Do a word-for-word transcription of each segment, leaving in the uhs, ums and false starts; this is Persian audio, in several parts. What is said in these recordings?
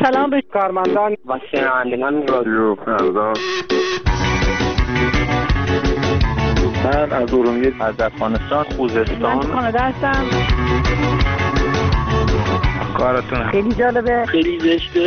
سلام به کارمندان و شنوندگان رادیو فردا. من از ارومیه از افغانستان خوزستان من کانادا هستم. کارتون خیلی جالبه، خیلی زشته.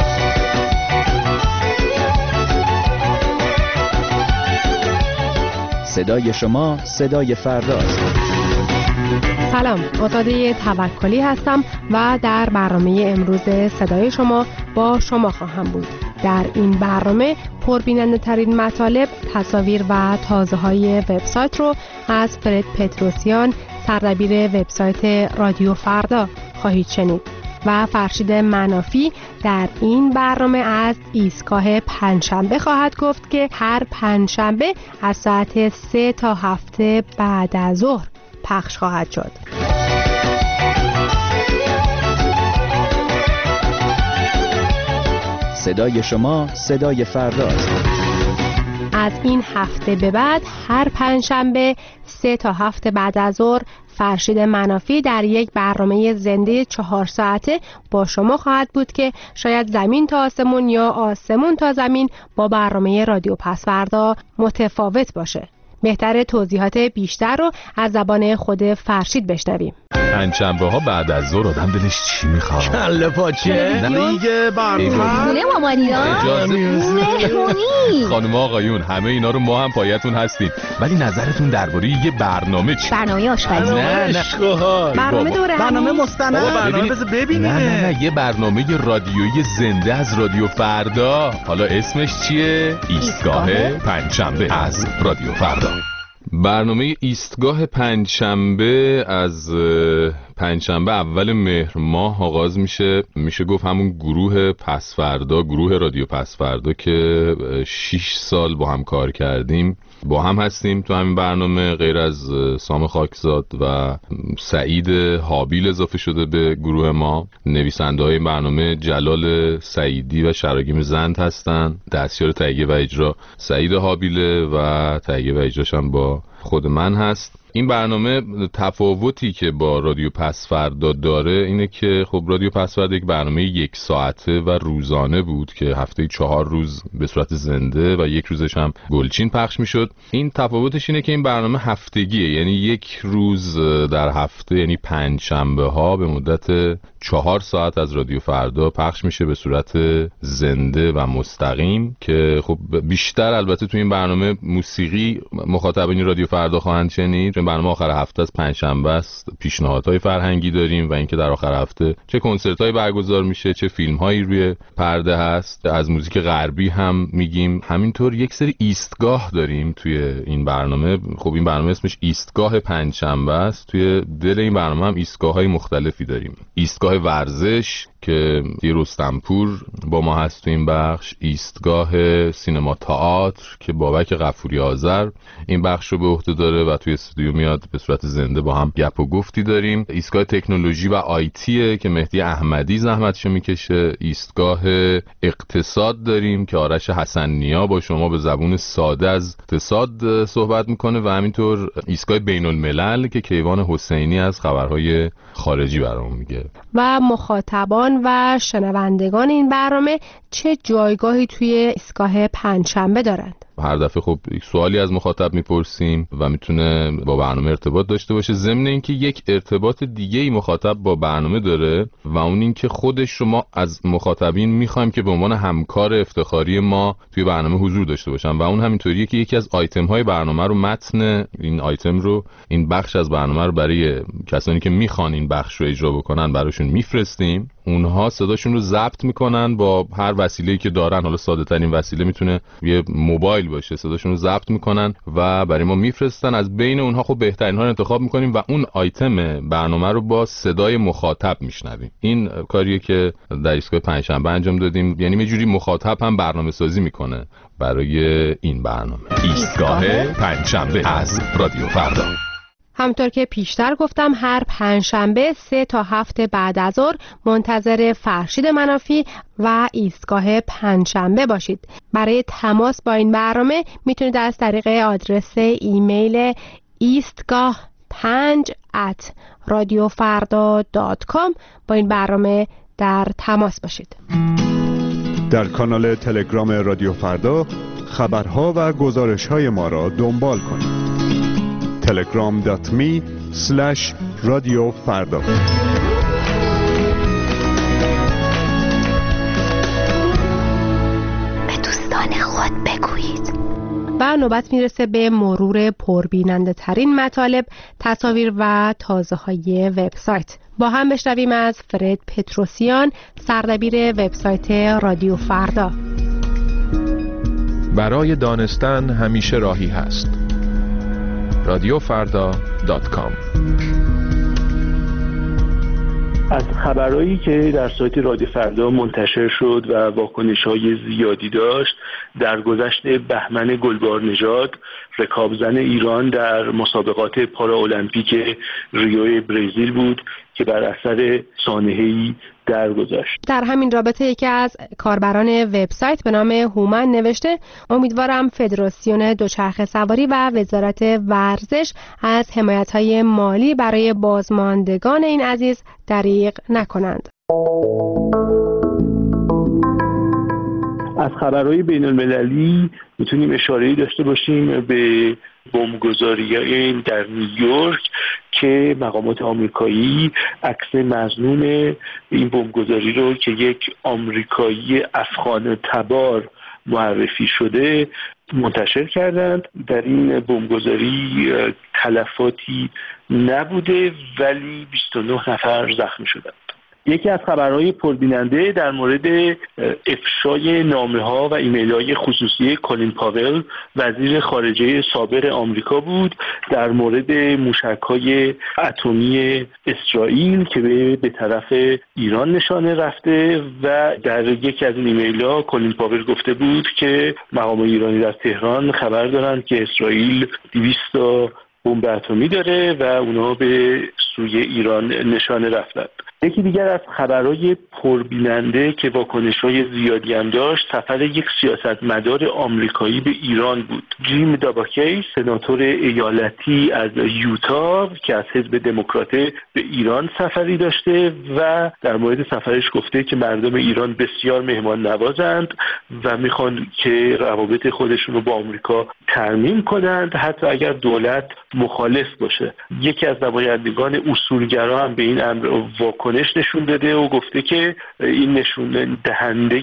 صدای شما صدای فرداست. سلام، آزاده توکلی هستم و در برنامه امروز صدای شما با شما خواهم بود. در این برنامه پربیننده ترین مطالب، تصاویر و تازه های وبسایت رو از فرد پتروسیان، سردبیر وبسایت رادیو فردا خواهید شنید و فرشید منافی در این برنامه از ایستگاه پنجشنبه خواهد گفت که هر پنجشنبه از ساعت سه تا هفته بعد از ظهر پخش خواهد شد. صدای شما صدای فرداست. از این هفته به بعد هر پنجشنبه سه تا هفته بعد از ظهر فرشید منافی در یک برنامه زنده چهار ساعته با شما خواهد بود که شاید زمین تا آسمون یا آسمون تا زمین با برنامه رادیو پس فردا متفاوت باشه. بهتره توضیحات بیشتر رو از زبان خود فرشید بشنویم. پنجشنبه ها بعد از ظهر آدم دلش چی میخواد؟ کله پاچه دیگه برنامه خونه مامانی ها اجازه مهمونی خانم آقایون همه اینا رو ما هم پایتون هستیم، ولی نظرتون درباره یه برنامه چی؟ برنامه آشپزی. نه نه برنامه دوره برنامه مستند. برنامه بذار ببینیم. نه نه نه یه برنامه رادیویی زنده از رادیو فردا. حالا اسمش چیه؟ ایستگاه پنجشنبه از رادیو فردا. برنامه ایستگاه پنجشنبه از پنجشنبه اول مهر ماه آغاز میشه. میشه گفت همون گروه پسفردا، گروه رادیو پسفردا که شش سال با هم کار کردیم با هم هستیم تو همین برنامه. غیر از سام خاکزاد و سعید حابیل اضافه شده به گروه ما. نویسنده های این برنامه جلال سعیدی و شراگیم زند هستن. دستیار تهیه و اجرا سعید حابیله و تهیه و اجراش هم با خود من هست. این برنامه تفاوتی که با رادیو پسفردا داره اینه که خب رادیو پسفردا یک برنامه یک ساعته و روزانه بود که هفته چهار روز به صورت زنده و یک روزش هم گلچین پخش میشد. این تفاوتش اینه که این برنامه هفتگیه، یعنی یک روز در هفته، یعنی پنج شنبه ها به مدت چهار ساعت از رادیو فردا پخش میشه به صورت زنده و مستقیم که خب بیشتر البته تو این برنامه موسیقی مخاطبین رادیو فردا خواهند شنید. این برنامه آخر هفته از پنجشنبه است. پیشنهادهای فرهنگی داریم و اینکه در آخر هفته چه کنسرت‌هایی برگزار میشه، چه فیلم‌هایی روی پرده هست. از موزیک غربی هم میگیم. همینطور یک سری ایستگاه داریم توی این برنامه. خب این برنامه اسمش ایستگاه پنجشنبه است. توی دل این برنامه هم ایستگاه‌های مختلفی داریم. ایستگاه ورزش که رستمپور با ما هست تو این بخش، ایستگاه سینما تئاتر که بابک غفوری آذر این بخش رو به عهده داره و توی استودیو میاد به صورت زنده با هم گپ و گفتی داریم. ایستگاه تکنولوژی و آیتی که مهدی احمدی زحمتشو میکشه. ایستگاه اقتصاد داریم که آرش حسن‌نیا با شما به زبون ساده از اقتصاد صحبت میکنه و همینطور ایستگاه بین الملل که کیوان حسینی از خبرهای خارجی برامون میگه. و مخاطبان و شنوندگان این برنامه چه جایگاهی توی ایستگاه پنجشنبه دارند؟ هر دفعه خب یک سوالی از مخاطب میپرسیم و میتونه با برنامه ارتباط داشته باشه. ضمن اینکه یک ارتباط دیگه ای مخاطب با برنامه داره و اون اینکه خودش شما از مخاطبین میخوایم که به عنوان همکار افتخاری ما توی برنامه حضور داشته باشن و اون همینطوریه که یکی از آیتم های برنامه رو، متن این آیتم رو، این بخش از برنامه رو برای کسانی که میخوان این بخش رو اجرا بکنن براشون میفرستیم. اونها صداشون رو ضبط میکنن با هر وسیله‌ای که دارن. حالا ساده ترین وسیله میتونه یه موبایل باشه. صداشون رو ضبط میکنن و برای ما میفرستن. از بین اونها خب بهترین ها رو انتخاب میکنیم و اون آیتم برنامه رو با صدای مخاطب میشنویم. این کاریه که در ایستگاه پنجشنبه انجام دادیم. یعنی یه جوری مخاطب هم برنامه سازی میکنه برای این برنامه. ایستگاه پنجشنبه از رادیو فردا. همطور که پیشتر گفتم هر پنجشنبه سه تا هفته بعد از ظهر منتظر فرشید منافی و ایستگاه پنجشنبه باشید. برای تماس با این برنامه میتونید از طریق آدرس ایمیل ایستگاه پنج ات رادیو فردا دات کام با این برنامه در تماس باشید. در کانال تلگرام رادیو فردا خبرها و گزارش‌های ما را دنبال کنید. تلگرام دات می اسلش رادیو فردا. به دوستان خود بگویید. و نوبت میرسه به مرور پربیننده ترین مطالب، تصاویر و تازه های وبسایت. با هم بشنویم از فرد پتروسیان، سردبیر وبسایت رادیو فردا. برای دانستن همیشه راهی هست. رادیو فردا دات کام. از خبرهایی که در سایت رادیو فردا منتشر شد و واکنش‌های زیادی داشت، در گذشت بهمن گلبارنژاد، رکابزن ایران در مسابقات پارالمپیک ریو برزیل بود که بر اثر سانحه‌ای درگذشت. در همین رابطه یکی از کاربران وبسایت به نام هومن نوشته: امیدوارم فدراسیون دوچرخه سواری و وزارت ورزش از حمایت‌های مالی برای بازماندگان این عزیز دریغ نکنند. از خبرهای بین المللی میتونیم اشاره‌ای داشته باشیم به بمبگذاری در نیویورک که مقامات آمریکایی عکس مظنون این بمبگذاری رو که یک آمریکایی افغان تبار معرفی شده منتشر کردند. در این بمبگذاری تلفاتی نبوده ولی بیست و نه نفر زخمی شدند. یکی از خبرهای پربیننده در مورد افشای نامه‌ها و ایمیل‌های خصوصی کلین پاول، وزیر خارجه سابق آمریکا بود، در مورد موشک‌های اتمی اسرائیل که به, به طرف ایران نشانه رفته و در یکی از این ایمیل‌ها کلین پاول گفته بود که مقام ایرانی در تهران خبر دارند که اسرائیل دویست تا بمب اتمی داره و اونا به سوی ایران نشانه رفتند. یکی دیگر از خبرهای پربیننده که واکنش‌های زیادی هم داشت، سفر یک سیاستمدار آمریکایی به ایران بود. جیم داباکی، سناتور ایالتی از یوتا که از حزب دموکرات به ایران سفری داشته و در مورد سفرش گفته که مردم ایران بسیار مهمان نوازند و میخوان که روابط خودشون رو با آمریکا ترمیم کنند حتی اگر دولت مخالف باشه. یکی از نمایندگان اصولگرا هم به این امر واکنش نشون داده و گفته که این نشون دهنده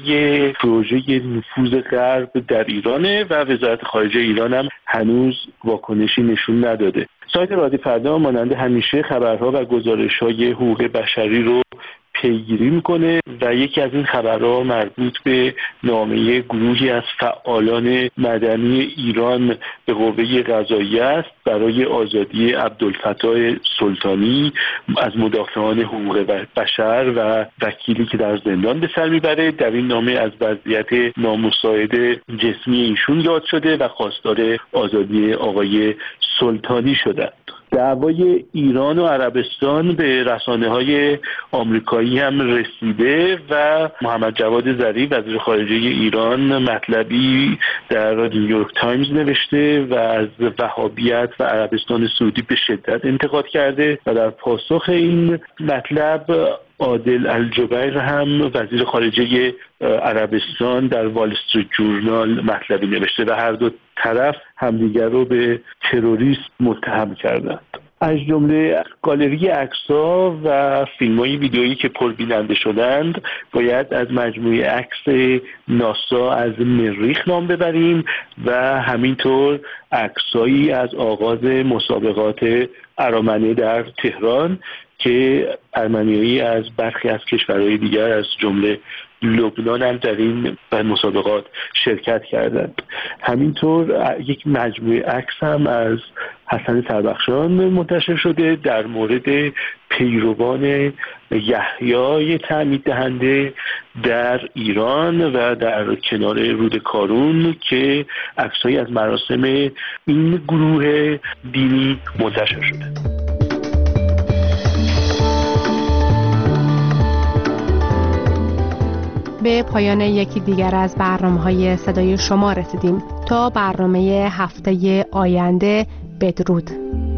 پروژه نفوذ غرب در ایرانه و وزارت خارجه ایران هم هنوز واکنشی نشون نداده. سایت رادیو فردا مانند همیشه خبرها و گزارش‌های حقوق بشری رو پیگیری میکنه و یکی از این خبرها مربوط به نامه گروهی از فعالان مدنی ایران به قوه قضاییه است برای آزادی عبدالفتاح سلطانی از مدافعان حقوق بشر و وکیلی که در زندان به سر میبره. در این نامه از وضعیت نامساعد جسمی ایشون یاد شده و خواستار آزادی آقای سلطانی شدند. دعوای ایران و عربستان به رسانه‌های آمریکایی هم رسیده و محمد جواد ظریف وزیر خارجه ایران مطلبی در نیویورک تایمز نوشته و از وهابیت و عربستان سعودی به شدت انتقاد کرده و در پاسخ این مطلب عادل الجبیر هم وزیر خارجه عربستان در وال استریت جورنال مطلبی نوشته و هر دو طرف همدیگر رو به تروریست متهم کردند. از جمله گالری عکس‌ها و فیلم‌های ویدئویی که پربیننده شدند باید از مجموعه عکس ناسا از مریخ نام ببریم و همینطور عکسایی از آغاز مسابقات ارامنه در تهران که ارمنیایی از برخی از کشورهای دیگر از جمله لبنان هم در این مسابقات شرکت کردند. همینطور یک مجموعه عکس هم از حسن سربخشان منتشر شده در مورد پیروان یحیی تعمید دهنده در ایران و در کنار رود کارون که عکسایی از مراسم این گروه دینی منتشر شده. به پایان یکی دیگر از برنامه‌های صدای شما رسیدیم. تا برنامه هفته آینده، بدرود.